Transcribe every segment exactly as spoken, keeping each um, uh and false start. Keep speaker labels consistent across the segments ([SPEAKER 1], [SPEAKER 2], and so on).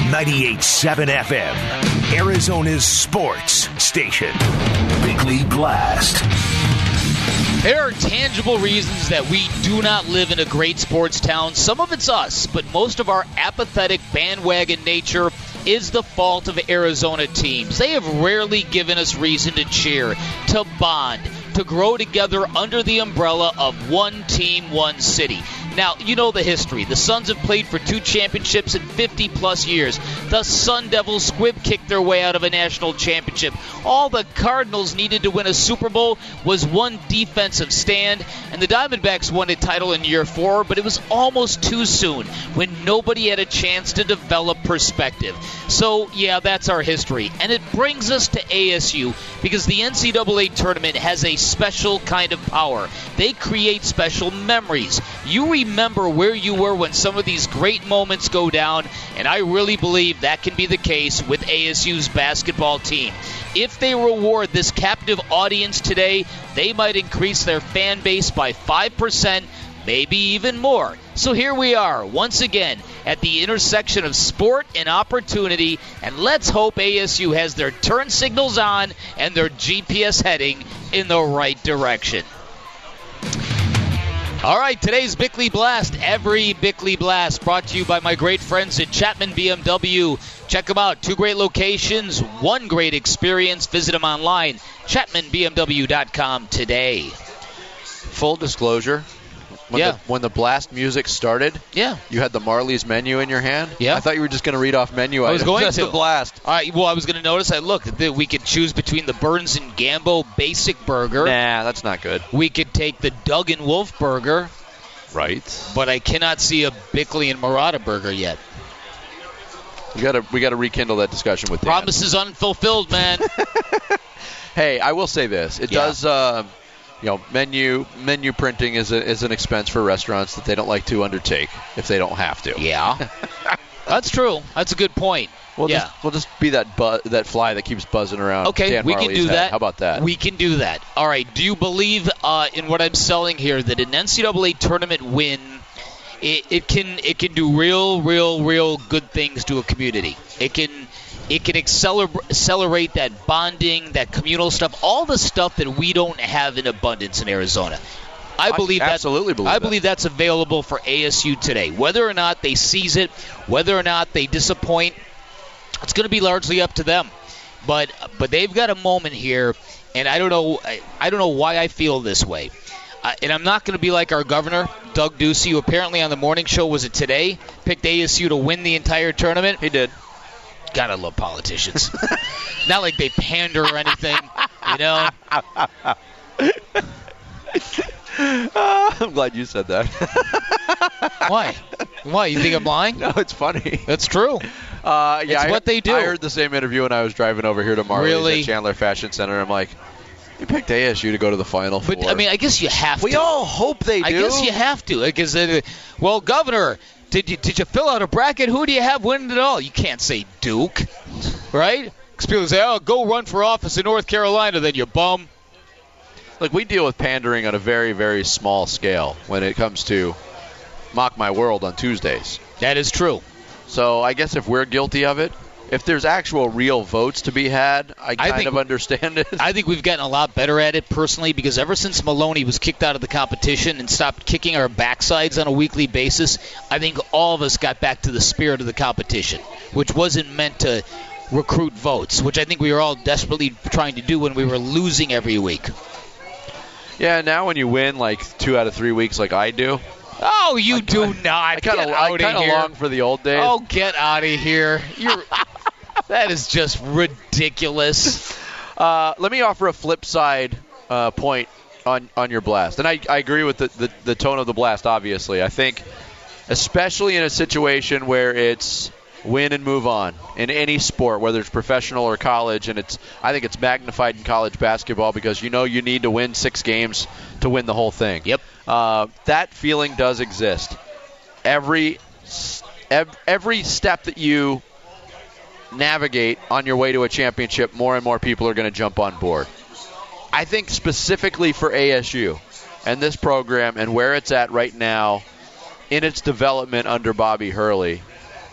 [SPEAKER 1] ninety-eight point seven F M, Arizona's sports station. Bickley Blast.
[SPEAKER 2] There are tangible reasons that we do not live in a great sports town. Some of it's us, but most of our apathetic bandwagon nature is the fault of Arizona teams. They have rarely given us reason to cheer, to bond, to grow together under the umbrella of one team, one city. Now, you know the history. The Suns have played for two championships in fifty-plus years. The Sun Devils squib kicked their way out of a national championship. All the Cardinals needed to win a Super Bowl was one defensive stand, and the Diamondbacks won a title in year four, but it was almost too soon when nobody had a chance to develop perspective. So, yeah, that's our history. And it brings us to A S U because the N C double A tournament has a special kind of power. They create special memories. You remember where you were when some of these great moments go down, and I really believe that can be the case with A S U's basketball team. If they reward this captive audience today, they might increase their fan base by five percent, maybe even more. So here we are, once again, at the intersection of sport and opportunity, and let's hope A S U has their turn signals on and their G P S heading in the right direction. All right, today's Bickley Blast, every Bickley Blast, brought to you by my great friends at Chapman B M W. Check them out. Two great locations, one great experience. Visit them online, chapman b m w dot com today.
[SPEAKER 3] Full disclosure, when,
[SPEAKER 2] yeah.
[SPEAKER 3] the, when the Blast music started,
[SPEAKER 2] yeah.
[SPEAKER 3] you had the Marley's menu in your hand.
[SPEAKER 2] Yeah.
[SPEAKER 3] I thought you were just going to read off menu
[SPEAKER 2] I
[SPEAKER 3] items.
[SPEAKER 2] was going
[SPEAKER 3] That's
[SPEAKER 2] to.
[SPEAKER 3] the Blast.
[SPEAKER 2] All right, well, I was going to notice, I looked, that we could choose between the Burns and Gambo Basic Burger.
[SPEAKER 3] Nah, that's not good.
[SPEAKER 2] We could take the Doug and Wolf Burger.
[SPEAKER 3] Right.
[SPEAKER 2] But I cannot see a Bickley and Murata burger yet.
[SPEAKER 3] We got to we got to rekindle that discussion with Dan.
[SPEAKER 2] Promises unfulfilled, man.
[SPEAKER 3] Hey, I will say this. It
[SPEAKER 2] Yeah.
[SPEAKER 3] does, uh, you know, menu menu printing is a, is an expense for restaurants that they don't like to undertake if they don't have to.
[SPEAKER 2] Yeah. That's true. That's a good point.
[SPEAKER 3] We'll
[SPEAKER 2] yeah.
[SPEAKER 3] just we'll just be that bu- that fly that keeps buzzing around.
[SPEAKER 2] Okay,
[SPEAKER 3] Dan
[SPEAKER 2] we can
[SPEAKER 3] Marley's
[SPEAKER 2] do
[SPEAKER 3] head.
[SPEAKER 2] that.
[SPEAKER 3] How about that?
[SPEAKER 2] We can do that. All right. Do you believe uh, in what I'm selling here that an N C double A tournament win, it, it can it can do real, real, real good things to a community. It can it can accelerate accelerate that bonding, that communal stuff, all the stuff that we don't have in abundance in Arizona. I believe
[SPEAKER 3] I
[SPEAKER 2] that,
[SPEAKER 3] absolutely believe
[SPEAKER 2] I
[SPEAKER 3] that.
[SPEAKER 2] believe that's available for A S U today. Whether or not they seize it, whether or not they disappoint, it's going to be largely up to them. But but they've got a moment here, and I don't know I, I don't know why I feel this way. Uh, and I'm not going to be like our governor, Doug Ducey, who apparently on the morning show, was it today, picked A S U to win the entire tournament.
[SPEAKER 3] He did.
[SPEAKER 2] God, I love politicians. Not like they pander or anything, you know.
[SPEAKER 3] Uh, I'm glad you said that.
[SPEAKER 2] Why? Why? You think I'm lying?
[SPEAKER 3] No, it's funny.
[SPEAKER 2] That's true.
[SPEAKER 3] Uh, yeah,
[SPEAKER 2] It's
[SPEAKER 3] I,
[SPEAKER 2] what they do.
[SPEAKER 3] I heard the same interview when I was driving over here to Marley's
[SPEAKER 2] Really?
[SPEAKER 3] at Chandler Fashion Center. I'm like, you picked A S U to go to the Final
[SPEAKER 2] But,
[SPEAKER 3] Four.
[SPEAKER 2] I mean, I guess you have
[SPEAKER 3] we
[SPEAKER 2] to.
[SPEAKER 3] all hope they do.
[SPEAKER 2] I guess you have to. Because, uh, well, Governor, did you did you fill out a bracket? Who do you have winning it all? You can't say Duke, right? Because people say, oh, go run for office in North Carolina, then you bum.
[SPEAKER 3] Look, we deal with pandering on a very, very small scale when it comes to Mock My World on Tuesdays.
[SPEAKER 2] That is true.
[SPEAKER 3] So I guess if we're guilty of it, if there's actual real votes to be had, I
[SPEAKER 2] I
[SPEAKER 3] kind
[SPEAKER 2] think-
[SPEAKER 3] of understand it.
[SPEAKER 2] I think we've gotten a lot better at it personally because ever since Maloney was kicked out of the competition and stopped kicking our backsides on a weekly basis, I think all of us got back to the spirit of the competition, which wasn't meant to recruit votes, which I think we were all desperately trying to do when we were losing every week.
[SPEAKER 3] Yeah, now when you win like two out of three weeks like I do,
[SPEAKER 2] Oh, you
[SPEAKER 3] I
[SPEAKER 2] do
[SPEAKER 3] kinda-
[SPEAKER 2] not.
[SPEAKER 3] I kind
[SPEAKER 2] Get
[SPEAKER 3] of
[SPEAKER 2] out
[SPEAKER 3] I
[SPEAKER 2] of
[SPEAKER 3] kind of
[SPEAKER 2] here.
[SPEAKER 3] long for the old days.
[SPEAKER 2] Oh, get out of here. You're That is just ridiculous.
[SPEAKER 3] Uh, let me offer a flip side uh, point on, on your blast. And I, I agree with the, the, the tone of the blast, obviously. I think especially in a situation where it's win and move on in any sport, whether it's professional or college, and it's I think it's magnified in college basketball because you know you need to win six games to win the whole thing.
[SPEAKER 2] Yep.
[SPEAKER 3] Uh, that feeling does exist. Every ev- every step that you navigate on your way to a championship, more and more people are going to jump on board. I think specifically for A S U and this program and where it's at right now in its development under Bobby Hurley,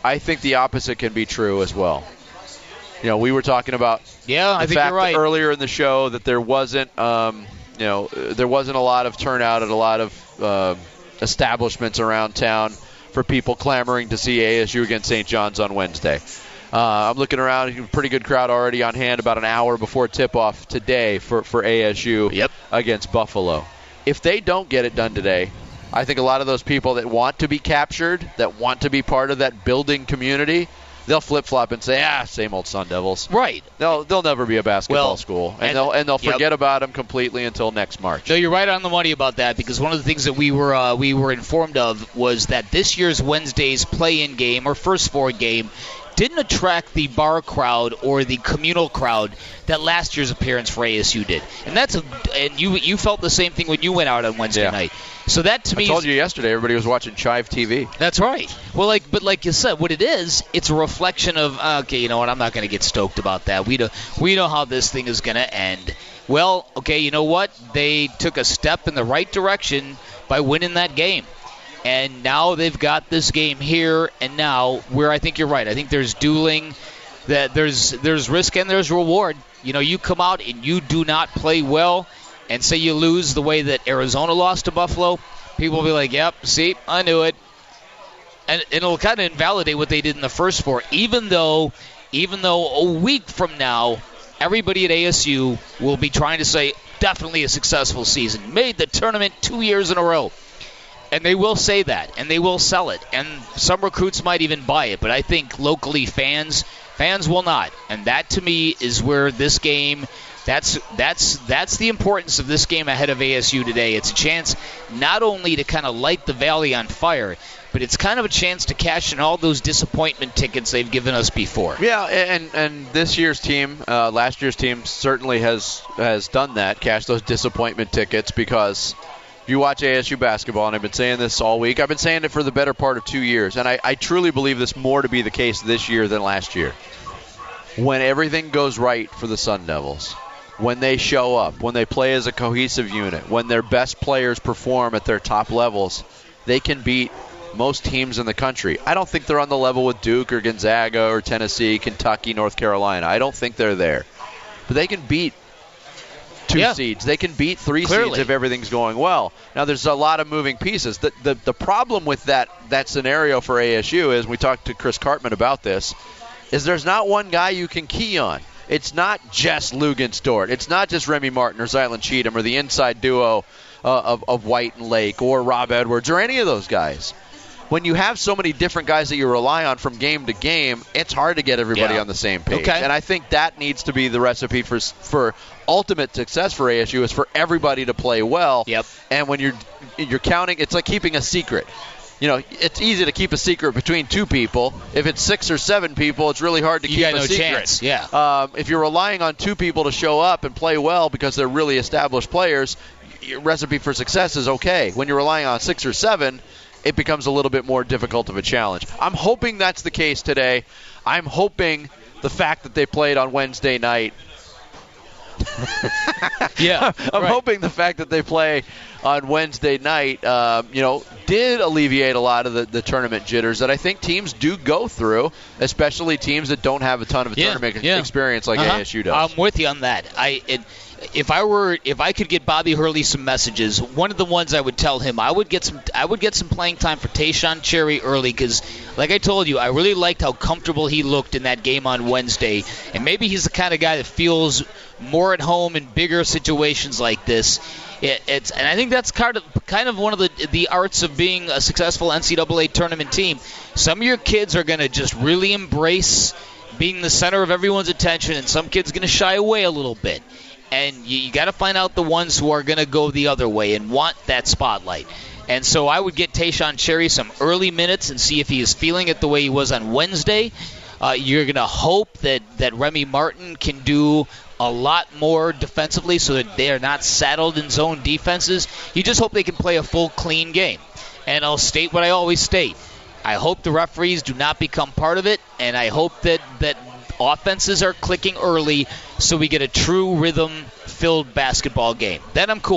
[SPEAKER 3] I think the opposite can be true as well. You know, we were talking about
[SPEAKER 2] yeah, I
[SPEAKER 3] the
[SPEAKER 2] think
[SPEAKER 3] fact
[SPEAKER 2] you're right.
[SPEAKER 3] that earlier in the show that there wasn't, um, you know, there wasn't a lot of turnout at a lot of uh, establishments around town for people clamoring to see A S U against Saint John's on Wednesday. Uh, I'm looking around, a pretty good crowd already on hand about an hour before tip-off today for, for A S U
[SPEAKER 2] yep.
[SPEAKER 3] against Buffalo. If they don't get it done today, I think a lot of those people that want to be captured, that want to be part of that building community, they'll flip-flop and say, ah, same old Sun Devils.
[SPEAKER 2] Right.
[SPEAKER 3] They'll they'll never be a basketball
[SPEAKER 2] well,
[SPEAKER 3] school, and,
[SPEAKER 2] and
[SPEAKER 3] they'll and they'll forget
[SPEAKER 2] yep.
[SPEAKER 3] about them completely until next March.
[SPEAKER 2] No, you're right on the money about that, because one of the things that we were uh, we were informed of was that this year's Wednesday's play-in game or first four game didn't attract the bar crowd or the communal crowd that last year's appearance for A S U did, and that's a, and you you felt the same thing when you went out on Wednesday
[SPEAKER 3] yeah.
[SPEAKER 2] night. So that to me,
[SPEAKER 3] I told you yesterday, everybody was watching Chive T V.
[SPEAKER 2] That's right. Well, like, but like you said, what it is, it's a reflection of uh, okay, you know what? I'm not going to get stoked about that. We know we know how this thing is going to end. Well, okay, you know what? They took a step in the right direction by winning that game. And now they've got this game here and now where I think you're right. I think there's dueling, that there's there's risk and there's reward. You know, you come out and you do not play well and say you lose the way that Arizona lost to Buffalo, people will be like, yep, see, I knew it. And, and it'll kind of invalidate what they did in the first four, even though, even though a week from now, everybody at A S U will be trying to say, definitely a successful season. Made the tournament two years in a row. And they will say that, and they will sell it, and some recruits might even buy it. But I think locally fans, fans will not. And that to me is where this game, that's that's that's the importance of this game ahead of A S U today. It's a chance not only to kind of light the valley on fire, but it's kind of a chance to cash in all those disappointment tickets they've given us before.
[SPEAKER 3] Yeah, and and this year's team, uh, last year's team certainly has has done that, cashed those disappointment tickets, because if you watch A S U basketball, and I've been saying this all week, I've been saying it for the better part of two years, and I, I truly believe this more to be the case this year than last year. When everything goes right for the Sun Devils, when they show up, when they play as a cohesive unit, when their best players perform at their top levels, they can beat most teams in the country. I don't think they're on the level with Duke or Gonzaga or Tennessee, Kentucky, North Carolina. I don't think they're there. But they can beat two
[SPEAKER 2] yeah.
[SPEAKER 3] seeds. They can beat three
[SPEAKER 2] Clearly.
[SPEAKER 3] seeds if everything's going well. Now, there's a lot of moving pieces. The, the the problem with that that scenario for A S U is, we talked to Chris Cartman about this, is there's not one guy you can key on. It's not just Lugens-Dort. It's not just Remy Martin or Zylan Cheatham or the inside duo uh, of, of White and Lake or Rob Edwards or any of those guys. When you have so many different guys that you rely on from game to game, it's hard to get everybody
[SPEAKER 2] yeah.
[SPEAKER 3] on the same page.
[SPEAKER 2] Okay.
[SPEAKER 3] And I think that needs to be the recipe for for ultimate success for A S U, is for everybody to play well.
[SPEAKER 2] Yep.
[SPEAKER 3] And when you're you're counting, it's like keeping a secret. You know, it's easy to keep a secret between two people. If it's six or seven people, it's really hard to
[SPEAKER 2] you
[SPEAKER 3] keep
[SPEAKER 2] got
[SPEAKER 3] a
[SPEAKER 2] no
[SPEAKER 3] secret.
[SPEAKER 2] Chance. Yeah.
[SPEAKER 3] Um, if you're relying on two people to show up and play well because they're really established players, your recipe for success is okay. When you're relying on six or seven, it becomes a little bit more difficult of a challenge. I'm hoping that's the case today. I'm hoping the fact that they played on Wednesday night.
[SPEAKER 2] yeah,
[SPEAKER 3] I'm
[SPEAKER 2] right.
[SPEAKER 3] hoping the fact that they play on Wednesday night, uh, you know, did alleviate a lot of the, the tournament jitters that I think teams do go through, especially teams that don't have a ton of
[SPEAKER 2] yeah,
[SPEAKER 3] tournament
[SPEAKER 2] yeah.
[SPEAKER 3] experience like
[SPEAKER 2] uh-huh.
[SPEAKER 3] A S U does.
[SPEAKER 2] I'm with you on that. I it, if I were if I could get Bobby Hurley some messages, one of the ones I would tell him, I would get some I would get some playing time for Tayshaun Cherry early, because like I told you, I really liked how comfortable he looked in that game on Wednesday, and maybe he's the kind of guy that feels more at home in bigger situations like this. It, it's and I think that's kind of kind of one of the the arts of being a successful N C double A tournament team. Some of your kids are going to just really embrace being the center of everyone's attention, and some kids are going to shy away a little bit. And you, you got to find out the ones who are going to go the other way and want that spotlight. And so I would get Tayshaun Cherry some early minutes and see if he is feeling it the way he was on Wednesday. Uh, you're going to hope that, that Remy Martin can do a lot more defensively so that they are not saddled in zone defenses. You just hope they can play a full, clean game. And I'll state what I always state. I hope the referees do not become part of it, and I hope that, that offenses are clicking early so we get a true rhythm-filled basketball game. Then I'm cool.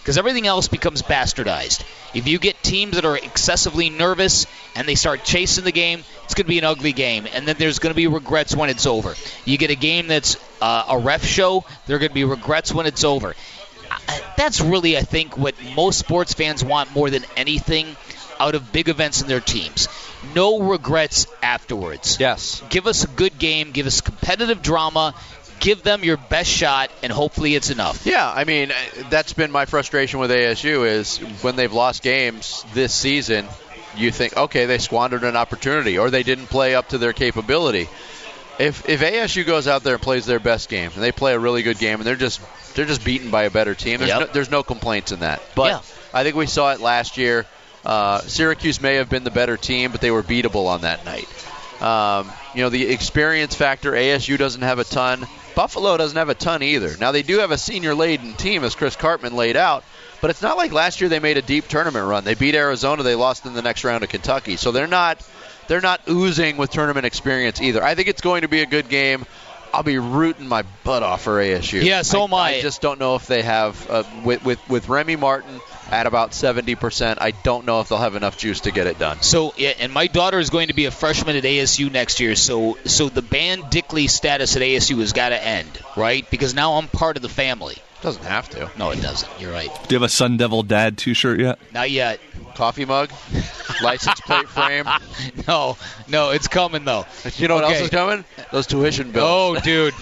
[SPEAKER 2] because everything else becomes bastardized. If you get teams that are excessively nervous and they start chasing the game, it's going to be an ugly game, and then there's going to be regrets when it's over. You get a game that's uh, a ref show, there are going to be regrets when it's over. That's really, I think, what most sports fans want more than anything out of big events in their teams. No regrets afterwards.
[SPEAKER 3] Yes.
[SPEAKER 2] Give us a good game. Give us competitive drama. Give them your best shot, and hopefully it's enough.
[SPEAKER 3] Yeah, I mean, that's been my frustration with A S U is when they've lost games this season, you think, okay, they squandered an opportunity or they didn't play up to their capability. If if A S U goes out there and plays their best game and they play a really good game and they're just they're just beaten by a better team, there's,
[SPEAKER 2] yep.
[SPEAKER 3] no, there's no complaints in that. But
[SPEAKER 2] yeah.
[SPEAKER 3] I think we saw it last year. Uh, Syracuse may have been the better team, but they were beatable on that night. Um, you know, the experience factor, A S U doesn't have a ton. Buffalo doesn't have a ton either. Now, they do have a senior-laden team, as Chris Cartman laid out, but it's not like last year they made a deep tournament run. They beat Arizona. They lost in the next round of Kentucky. So they're not they're not oozing with tournament experience either. I think it's going to be a good game. I'll be rooting my butt off for A S U.
[SPEAKER 2] Yeah, so
[SPEAKER 3] I,
[SPEAKER 2] am I.
[SPEAKER 3] I just don't know if they have, uh, with, with, with Remy Martin at about seventy percent, I don't know if they'll have enough juice to get it done.
[SPEAKER 2] So, yeah, and my daughter is going to be a freshman at A S U next year, so so the Ban Dickley status at A S U has got to end, right? Because now I'm part of the family.
[SPEAKER 3] Doesn't have to.
[SPEAKER 2] No, it doesn't. You're right.
[SPEAKER 4] Do you have a Sun Devil Dad T-shirt yet?
[SPEAKER 2] Not yet.
[SPEAKER 3] Coffee mug? License plate frame?
[SPEAKER 2] No, no, it's coming, though.
[SPEAKER 3] You know what
[SPEAKER 2] Okay.
[SPEAKER 3] else is coming? Those tuition bills.
[SPEAKER 2] Oh, dude.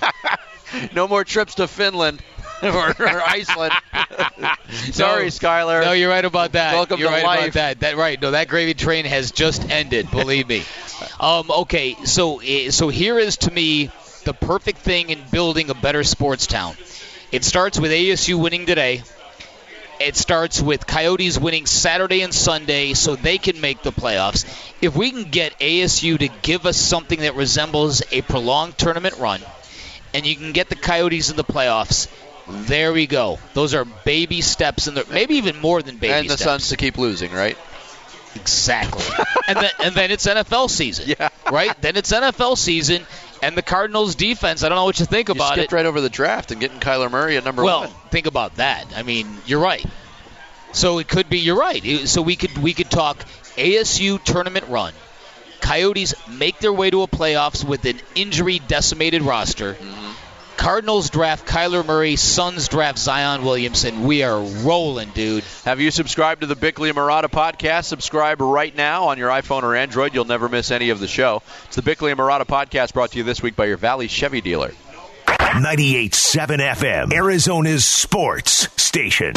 [SPEAKER 3] No more trips to Finland or, or Iceland. Sorry,
[SPEAKER 2] No.
[SPEAKER 3] Skylar.
[SPEAKER 2] No, you're right about that.
[SPEAKER 3] Welcome
[SPEAKER 2] you're
[SPEAKER 3] to
[SPEAKER 2] right
[SPEAKER 3] life.
[SPEAKER 2] about that. That right. No, that gravy train has just ended. Believe me. Um, okay, so eh, so here is to me the perfect thing in building a better sports town. It starts with A S U winning today. It starts with Coyotes winning Saturday and Sunday so they can make the playoffs. If we can get A S U to give us something that resembles a prolonged tournament run, and you can get the Coyotes in the playoffs, there we go. Those are baby steps, in the, maybe even more than baby
[SPEAKER 3] and the
[SPEAKER 2] steps.
[SPEAKER 3] Suns to keep losing, right?
[SPEAKER 2] Exactly. and, then, and then it's N F L season,
[SPEAKER 3] Yeah.
[SPEAKER 2] right? Then it's N F L season, and the Cardinals' defense, I don't know what you think
[SPEAKER 3] You
[SPEAKER 2] about
[SPEAKER 3] skipped
[SPEAKER 2] it.
[SPEAKER 3] right over the draft and getting Kyler Murray at number
[SPEAKER 2] well,
[SPEAKER 3] one.
[SPEAKER 2] think about that. I mean, you're right. So it could be, you're right. It- So we could we could talk A S U tournament run. Coyotes make their way to a playoffs with an injury-decimated roster.
[SPEAKER 3] Mm-hmm.
[SPEAKER 2] Cardinals draft Kyler Murray. Suns draft Zion Williamson. We are rolling, dude.
[SPEAKER 3] Have you subscribed to the Bickley and Marotta podcast? Subscribe right now on your iPhone or Android. You'll never miss any of the show. It's the Bickley and Marotta podcast brought to you this week by your Valley Chevy dealer.
[SPEAKER 1] ninety-eight point seven F M, Arizona's sports station.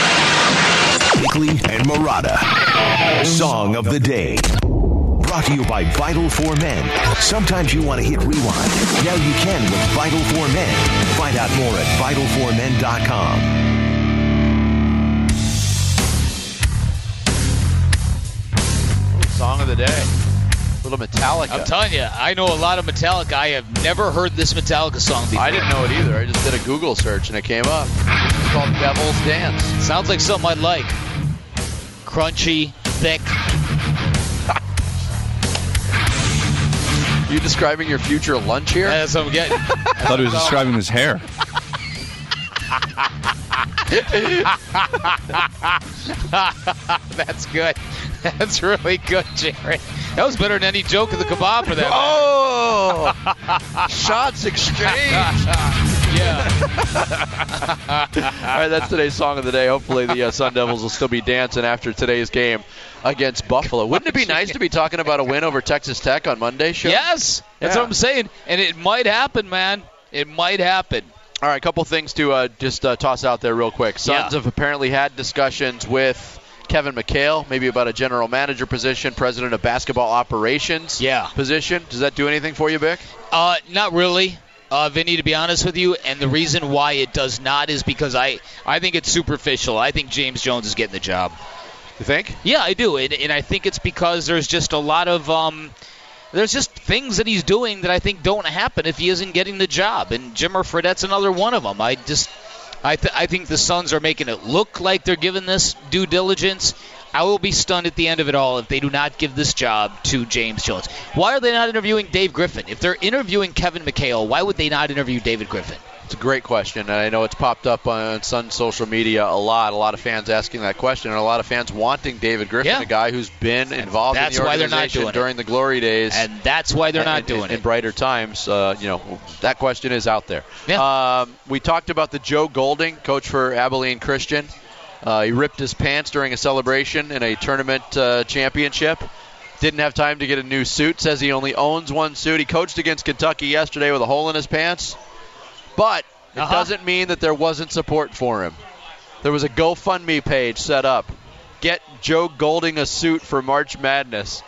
[SPEAKER 1] Bickley and Marotta, Song of the Day. Brought to you by Vital for Men. Sometimes you want to hit rewind. Now you can with Vital for Men. Find out more at vital for men dot com.
[SPEAKER 3] Song of the day. A little Metallica.
[SPEAKER 2] I'm telling you, I know a lot of Metallica. I have never heard this Metallica song before.
[SPEAKER 3] I didn't know it either. I just did a Google search and it came up. It's called Devil's Dance.
[SPEAKER 2] Sounds like something I'd like. Crunchy, thick.
[SPEAKER 3] You describing your future lunch here?
[SPEAKER 2] That's what I'm getting.
[SPEAKER 4] I thought he was describing his hair.
[SPEAKER 2] That's good. That's really good, Jared. That was better than any joke of the kebab for that.
[SPEAKER 3] Oh! Shots exchanged.
[SPEAKER 2] Yeah.
[SPEAKER 3] All right, that's today's song of the day. Hopefully the uh, Sun Devils will still be dancing after today's game against Buffalo. Wouldn't it be nice to be talking about a win over Texas Tech on Monday's show?
[SPEAKER 2] Yes. That's
[SPEAKER 3] Yeah.
[SPEAKER 2] what I'm saying. And it might happen, man. It might happen.
[SPEAKER 3] All right, a couple things to uh, just uh, toss out there real quick. Suns
[SPEAKER 2] Yeah.
[SPEAKER 3] have apparently had discussions with Kevin McHale, maybe about a general manager position, president of basketball operations
[SPEAKER 2] Yeah.
[SPEAKER 3] position. Does that do anything for you, Bick?
[SPEAKER 2] Uh, not really, uh, Vinny, to be honest with you. And the reason why it does not is because I, I think it's superficial. I think James Jones is getting the job.
[SPEAKER 3] You think?
[SPEAKER 2] Yeah, I do. And, and I think it's because there's just a lot of um, there's just things that he's doing that I think don't happen if he isn't getting the job. And Jimmer Fredette's another one of them. I just I, th- I think the Suns are making it look like they're giving this due diligence. I will be stunned at the end of it all if they do not give this job to James Jones. Why are they not interviewing Dave Griffin? If they're interviewing Kevin McHale, why would they not interview David Griffin?
[SPEAKER 3] It's a great question, and I know it's popped up on Sun's social media a lot. A lot of fans asking that question, and a lot of fans wanting David Griffin,
[SPEAKER 2] yeah.
[SPEAKER 3] a guy who's been involved
[SPEAKER 2] that's
[SPEAKER 3] in the
[SPEAKER 2] why they're not
[SPEAKER 3] organization
[SPEAKER 2] doing
[SPEAKER 3] during
[SPEAKER 2] it.
[SPEAKER 3] the glory days.
[SPEAKER 2] And that's why they're not
[SPEAKER 3] in,
[SPEAKER 2] doing
[SPEAKER 3] in,
[SPEAKER 2] it.
[SPEAKER 3] In brighter times, uh, you know, that question is out there.
[SPEAKER 2] Yeah.
[SPEAKER 3] Um, we talked about the Joe Golding, coach for Abilene Christian. Uh, he ripped his pants during a celebration in a tournament uh, championship. Didn't have time to get a new suit. Says he only owns one suit. He coached against Kentucky yesterday with a hole in his pants. But it
[SPEAKER 2] uh-huh.
[SPEAKER 3] doesn't mean that there wasn't support for him. There was a GoFundMe page set up. Get Joe Golding a suit for March Madness.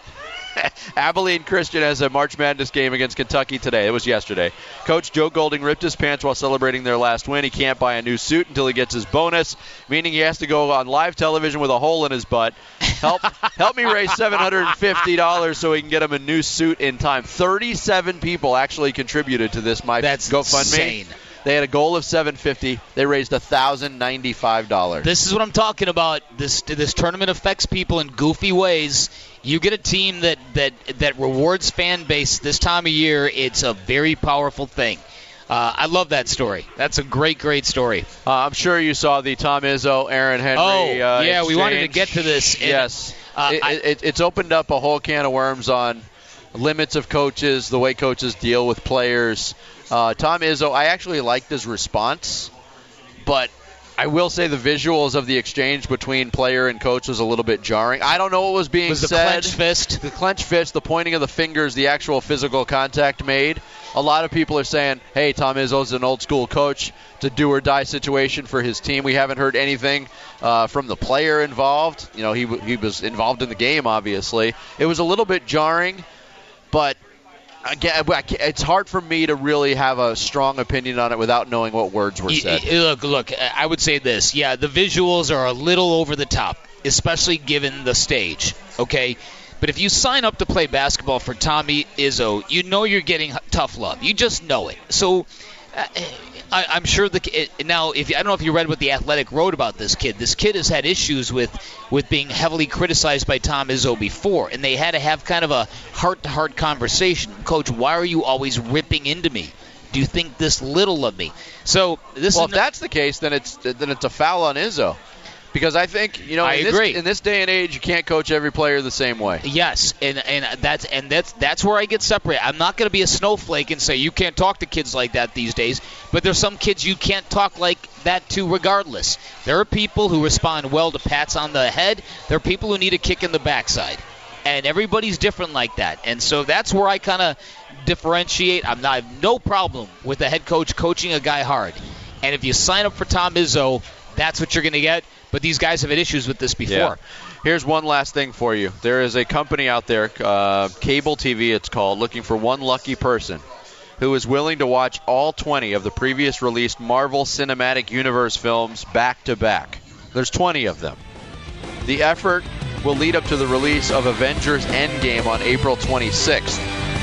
[SPEAKER 3] Abilene Christian has a March Madness game against Kentucky today. It was yesterday. Coach Joe Golding ripped his pants while celebrating their last win. He can't buy a new suit until he gets his bonus, meaning he has to go on live television with a hole in his butt. Help help me raise seven hundred fifty dollars so he can get him a new suit in time. thirty-seven people actually contributed to this My
[SPEAKER 2] That's
[SPEAKER 3] GoFundMe.
[SPEAKER 2] insane.
[SPEAKER 3] They had a goal of seven hundred fifty dollars. They raised one thousand ninety-five dollars.
[SPEAKER 2] This is what I'm talking about. This this tournament affects people in goofy ways. You get a team that, that, that rewards fan base this time of year, it's a very powerful thing. Uh, I love that story. That's a great, great story.
[SPEAKER 3] Uh, I'm sure you saw the Tom Izzo, Aaron Henry
[SPEAKER 2] Oh,
[SPEAKER 3] uh,
[SPEAKER 2] yeah,
[SPEAKER 3] exchange.
[SPEAKER 2] we wanted to get to this. And,
[SPEAKER 3] yes.
[SPEAKER 2] uh,
[SPEAKER 3] it,
[SPEAKER 2] I,
[SPEAKER 3] it, it's opened up a whole can of worms on limits of coaches, the way coaches deal with players. Uh, Tom Izzo, I actually liked his response, but I will say the visuals of the exchange between player and coach was a little bit jarring. I don't know what was being
[SPEAKER 2] was the
[SPEAKER 3] said.
[SPEAKER 2] clenched fist?
[SPEAKER 3] The clenched fist, the pointing of the fingers, the actual physical contact made. A lot of people are saying, hey, Tom Izzo's an old-school coach. It's a do-or-die situation for his team. We haven't heard anything uh, from the player involved. You know, he he was involved in the game, obviously. It was a little bit jarring, but again, it's hard for me to really have a strong opinion on it without knowing what words were said.
[SPEAKER 2] Look, look, I would say this. Yeah, the visuals are a little over the top, especially given the stage, okay? But if you sign up to play basketball for Tommy Izzo, you know you're getting tough love. You just know it. So uh, I, I'm sure the it, now. If I don't know if you read what the Athletic wrote about this kid. This kid has had issues with with being heavily criticized by Tom Izzo before, and they had to have kind of a heart-to-heart conversation. Coach, why are you always ripping into me? Do you think this little of me? So this.
[SPEAKER 3] Well,
[SPEAKER 2] is
[SPEAKER 3] if that's the case, then it's then it's a foul on Izzo. Because I think, you know,
[SPEAKER 2] I
[SPEAKER 3] in
[SPEAKER 2] agree.
[SPEAKER 3] this, in this day and age, you can't coach every player the same way.
[SPEAKER 2] Yes, and and that's and that's that's where I get separated. I'm not going to be a snowflake and say you can't talk to kids like that these days, but there's some kids you can't talk like that to regardless. There are people who respond well to pats on the head. There are people who need a kick in the backside. And everybody's different like that. And so that's where I kind of differentiate. I'm not, I have no problem with a head coach coaching a guy hard. And if you sign up for Tom Izzo, that's what you're going to get. But these guys have had issues with this before.
[SPEAKER 3] Yeah. Here's one last thing for you. There is a company out there, uh, Cable T V it's called, looking for one lucky person who is willing to watch all twenty of the previous released Marvel Cinematic Universe films back-to-back. There's twenty of them. The effort will lead up to the release of Avengers Endgame on April twenty-sixth.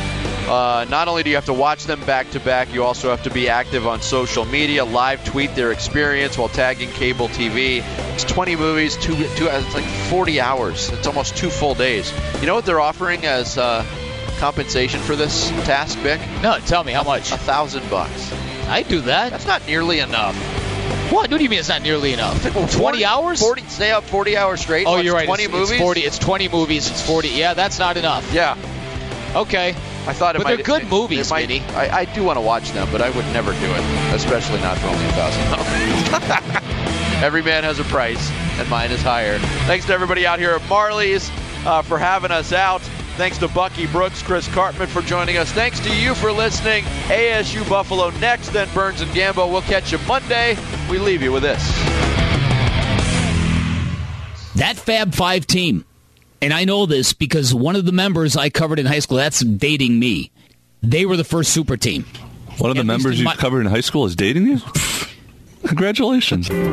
[SPEAKER 3] Uh, not only do you have to watch them back-to-back, you also have to be active on social media, live tweet their experience while tagging Cable T V. It's twenty movies, two, two, it's like forty hours. It's almost two full days. You know what they're offering as uh, compensation for this task, Vic?
[SPEAKER 2] No, tell me, how much?
[SPEAKER 3] A thousand bucks.
[SPEAKER 2] I'd do that.
[SPEAKER 3] That's not nearly enough.
[SPEAKER 2] What? What do you mean it's not nearly enough?
[SPEAKER 3] forty,
[SPEAKER 2] twenty hours?
[SPEAKER 3] forty, stay up forty hours straight.
[SPEAKER 2] Oh,
[SPEAKER 3] watch
[SPEAKER 2] you're right.
[SPEAKER 3] twenty
[SPEAKER 2] it's,
[SPEAKER 3] movies?
[SPEAKER 2] It's forty. It's twenty movies. It's forty. Yeah, that's not enough.
[SPEAKER 3] Yeah.
[SPEAKER 2] Okay.
[SPEAKER 3] I thought it
[SPEAKER 2] but
[SPEAKER 3] might,
[SPEAKER 2] they're good
[SPEAKER 3] it,
[SPEAKER 2] movies,
[SPEAKER 3] it might,
[SPEAKER 2] Vinny.
[SPEAKER 3] I, I do want to watch them, but I would never do it, especially not for only a thousand dollars. Every man has a price, and mine is higher. Thanks to everybody out here at Marley's uh, for having us out. Thanks to Bucky Brooks, Chris Cartman for joining us. Thanks to you for listening. A S U Buffalo next, then Burns and Gambo. We'll catch you Monday. We leave you with this.
[SPEAKER 5] That Fab Five team. And I know this because one of the members I covered in high school, that's dating me. They were the first super team.
[SPEAKER 4] One of the
[SPEAKER 5] At least
[SPEAKER 4] members
[SPEAKER 5] in
[SPEAKER 4] you
[SPEAKER 5] my-
[SPEAKER 4] covered in high school is dating you? Congratulations.
[SPEAKER 2] Have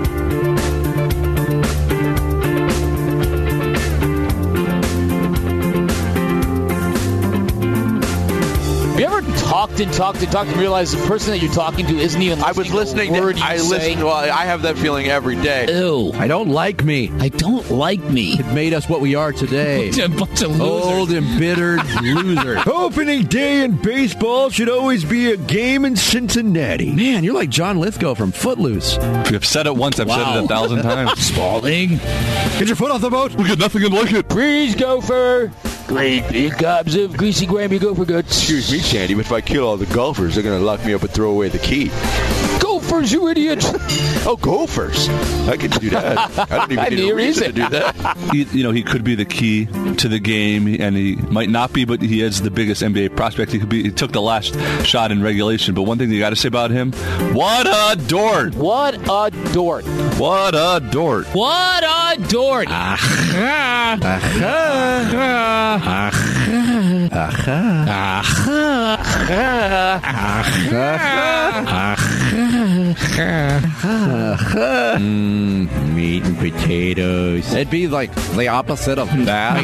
[SPEAKER 2] you ever talked and talked and talked and realized the person that you're talking to isn't even listening
[SPEAKER 3] I was listening
[SPEAKER 2] to a word
[SPEAKER 3] to,
[SPEAKER 2] you
[SPEAKER 3] I
[SPEAKER 2] say.
[SPEAKER 3] listened, well, I have that feeling every day.
[SPEAKER 5] Ew.
[SPEAKER 6] I don't like me.
[SPEAKER 5] I don't like me.
[SPEAKER 6] It made us what we are today.
[SPEAKER 5] A bunch of losers.
[SPEAKER 6] Old, embittered losers.
[SPEAKER 7] Opening day in baseball should always be a game in Cincinnati.
[SPEAKER 6] Man, you're like John Lithgow from Footloose.
[SPEAKER 4] I've said it once. I've
[SPEAKER 5] Wow.
[SPEAKER 4] said it a thousand times.
[SPEAKER 5] Spalding.
[SPEAKER 7] Get your foot off the boat.
[SPEAKER 4] We got nothing like it.
[SPEAKER 2] Please, Gopher. Great big gobs of greasy Grammy Gopher guts.
[SPEAKER 3] Excuse me, Sandy, but if I kill all the golfers, they're going to lock me up and throw away the key.
[SPEAKER 2] Gophers, you idiot.
[SPEAKER 3] Oh, gophers. I can do that. I don't even
[SPEAKER 2] I
[SPEAKER 3] need
[SPEAKER 2] need
[SPEAKER 3] a
[SPEAKER 2] a
[SPEAKER 3] reason
[SPEAKER 2] reason.
[SPEAKER 3] to do that.
[SPEAKER 4] He, you know, he could be the key to the game, and he might not be, but he is the biggest N B A prospect. He could be. He took the last shot in regulation. But one thing you got to say about him: what a dort!
[SPEAKER 2] What a dork.
[SPEAKER 4] What a dort!
[SPEAKER 5] What a dort.
[SPEAKER 6] Mm, meat and potatoes. It'd be like the opposite of that.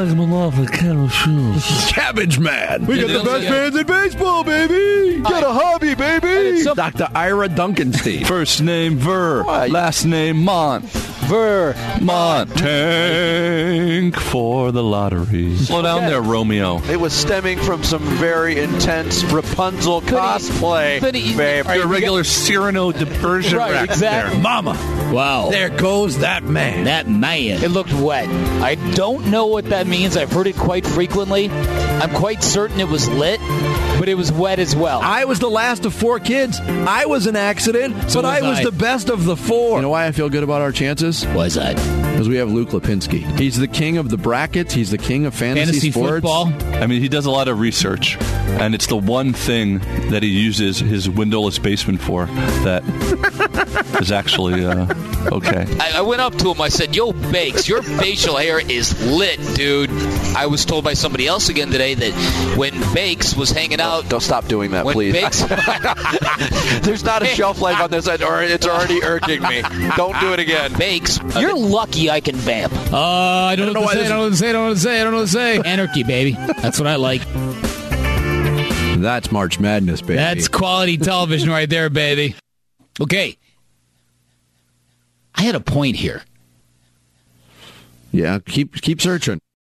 [SPEAKER 7] Cabbage Man. We got the best
[SPEAKER 5] Yeah.
[SPEAKER 7] fans in baseball, baby.
[SPEAKER 3] Got a hobby, baby.
[SPEAKER 6] Doctor Ira Duncanstein.
[SPEAKER 4] First name Ver,
[SPEAKER 3] Why?
[SPEAKER 4] last name Mont.
[SPEAKER 2] Ver.
[SPEAKER 4] Mont. Tank for the lottery. Slow down there, Romeo.
[SPEAKER 3] It was stemming from some very intense Rapunzel cosplay,
[SPEAKER 2] But he-
[SPEAKER 3] babe.
[SPEAKER 2] All right,
[SPEAKER 4] Your regular Cyrano de Bergerac
[SPEAKER 2] Right, exactly.
[SPEAKER 4] there.
[SPEAKER 6] Mama,
[SPEAKER 5] Wow.
[SPEAKER 6] there goes that man.
[SPEAKER 5] That man.
[SPEAKER 2] It looked wet. I don't know what that means. I've heard it quite frequently. I'm quite certain it was lit, but it was wet as well.
[SPEAKER 6] I was the last of four kids. I was an accident,
[SPEAKER 5] So
[SPEAKER 6] but I
[SPEAKER 5] was
[SPEAKER 6] was
[SPEAKER 5] I.
[SPEAKER 6] the best of the four. You know why I feel good about our chances?
[SPEAKER 5] Was that?
[SPEAKER 6] Because we have Luke Lipinski. He's the king of the brackets. He's the king of fantasy,
[SPEAKER 5] Fantasy
[SPEAKER 6] sports.
[SPEAKER 5] football?
[SPEAKER 4] I mean, he does a lot of research, and it's the one thing that he uses his windowless basement for that is actually uh, okay.
[SPEAKER 2] I, I went up to him. I said, "Yo, Bakes, your facial hair is lit, dude." I was told by somebody else again today that when Bakes was hanging out,
[SPEAKER 3] Don't stop doing that,
[SPEAKER 2] when
[SPEAKER 3] please.
[SPEAKER 2] Bakes,
[SPEAKER 3] There's not a shelf life on this, or it's already irking me. Don't do it again.
[SPEAKER 2] Bakes, you're lucky I can vamp.
[SPEAKER 5] Uh, I don't, know what to say. I don't know what to say. I don't know what to say. I don't know what to say. Anarchy, baby. That's what I like.
[SPEAKER 6] That's March Madness, baby.
[SPEAKER 5] That's quality television right there, baby. Okay. I had a point here.
[SPEAKER 6] yeah. Keep keep searching.